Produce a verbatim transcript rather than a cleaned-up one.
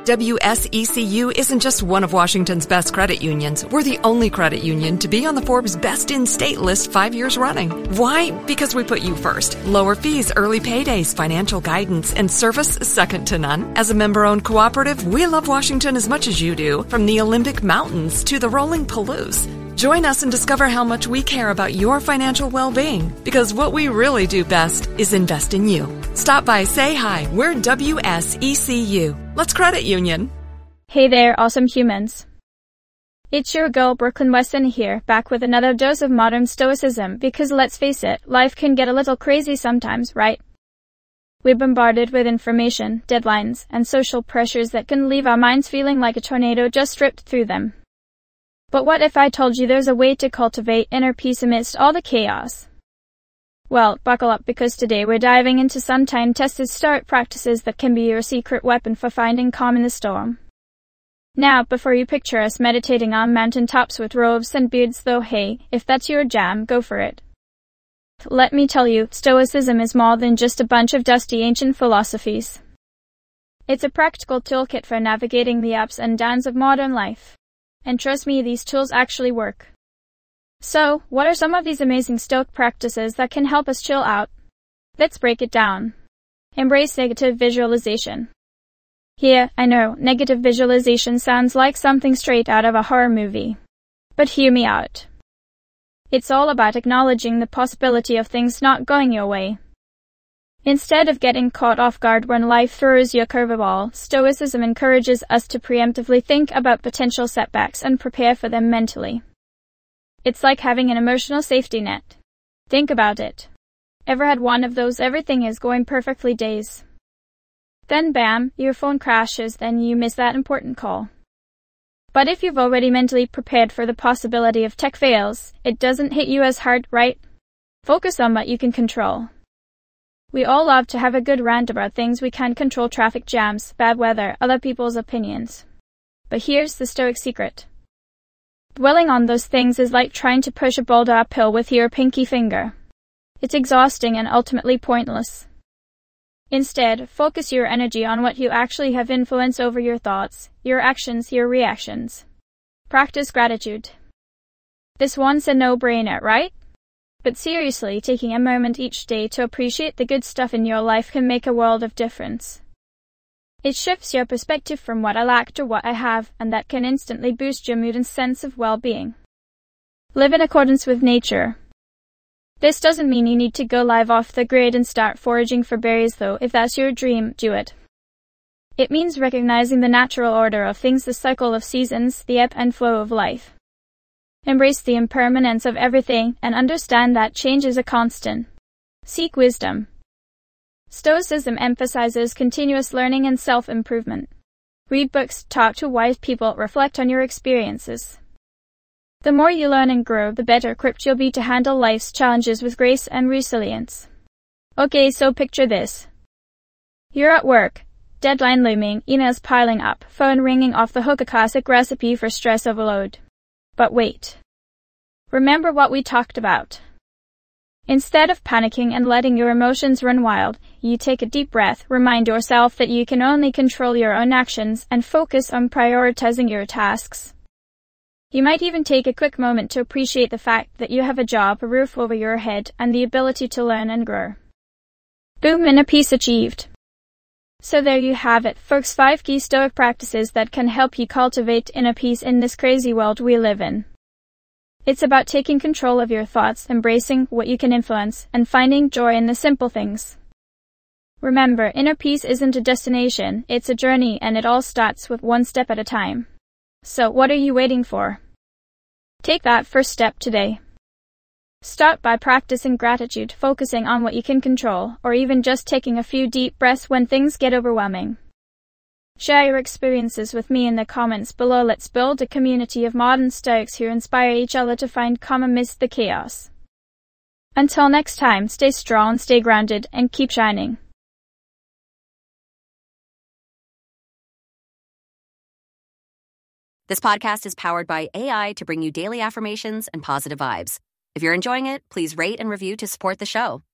W S E C U isn't just one of Washington's best credit unions. We're the only credit union to be on the Forbes Best in State list five years running. Why? Because we put you first. Lower fees, early paydays, financial guidance, and service second to none. As a member-owned cooperative, we love Washington as much as you do, from the Olympic Mountains to the rolling Palouse. Join us and discover how much we care about your financial well-being, because what we really do best is invest in you. Stop by, say hi. We're W S E C U. Let's credit union. Hey there, awesome humans. It's your girl Brooklyn Weston here, back with another dose of modern stoicism, because let's face it, life can get a little crazy sometimes, right? We're bombarded with information, deadlines, and social pressures that can leave our minds feeling like a tornado just stripped through them. But what if I told you there's a way to cultivate inner peace amidst all the chaos? Well, buckle up, because today we're diving into some time-tested Stoic practices that can be your secret weapon for finding calm in the storm. Now, before you picture us meditating on mountaintops with robes and beards, though hey, if that's your jam, go for it. Let me tell you, Stoicism is more than just a bunch of dusty ancient philosophies. It's a practical toolkit for navigating the ups and downs of modern life. And trust me, these tools actually work. So, what are some of these amazing Stoic practices that can help us chill out? Let's break it down. Embrace negative visualization. Here, I know, negative visualization sounds like something straight out of a horror movie. But hear me out. It's all about acknowledging the possibility of things not going your way. Instead of getting caught off guard when life throws you a curveball, Stoicism encourages us to preemptively think about potential setbacks and prepare for them mentally. It's like having an emotional safety net. Think about it. Ever had one of those everything is going perfectly days? Then bam, your phone crashes, then you miss that important call. But if you've already mentally prepared for the possibility of tech fails, it doesn't hit you as hard, right? Focus on what you can control. We all love to have a good rant about things we can't control: traffic jams, bad weather, other people's opinions. But here's the Stoic secret. Dwelling on those things is like trying to push a boulder uphill with your pinky finger. It's exhausting and ultimately pointless. Instead, focus your energy on what you actually have influence over: your thoughts, your actions, your reactions. Practice gratitude. This one's a no-brainer, right? But seriously, taking a moment each day to appreciate the good stuff in your life can make a world of difference. It shifts your perspective from what I lack to what I have, and that can instantly boost your mood and sense of well-being. Live in accordance with nature. This doesn't mean you need to go live off the grid and start foraging for berries, though. If that's your dream, do it. It means recognizing the natural order of things, the cycle of seasons, the ebb and flow of life. Embrace the impermanence of everything and understand that change is a constant. Seek wisdom. Stoicism emphasizes continuous learning and self-improvement. Read books, talk to wise people, reflect on your experiences. The more you learn and grow, the better equipped you'll be to handle life's challenges with grace and resilience. Okay, so picture this. You're at work, deadline looming, emails piling up, phone ringing off the hook, a classic recipe for stress overload. But wait. Remember what we talked about. Instead of panicking and letting your emotions run wild, you take a deep breath, remind yourself that you can only control your own actions, and focus on prioritizing your tasks. You might even take a quick moment to appreciate the fact that you have a job, a roof over your head, and the ability to learn and grow. Boom, inner peace achieved. So there you have it, folks, five key Stoic practices that can help you cultivate inner peace in this crazy world we live in. It's about taking control of your thoughts, embracing what you can influence, and finding joy in the simple things. Remember, inner peace isn't a destination, it's a journey, and it all starts with one step at a time. So what are you waiting for? Take that first step today. Start by practicing gratitude, focusing on what you can control, or even just taking a few deep breaths when things get overwhelming. Share your experiences with me in the comments below. Let's build a community of modern Stoics who inspire each other to find calm amidst the chaos. Until next time, stay strong, stay grounded, and keep shining. This podcast is powered by A I to bring you daily affirmations and positive vibes. If you're enjoying it, please rate and review to support the show.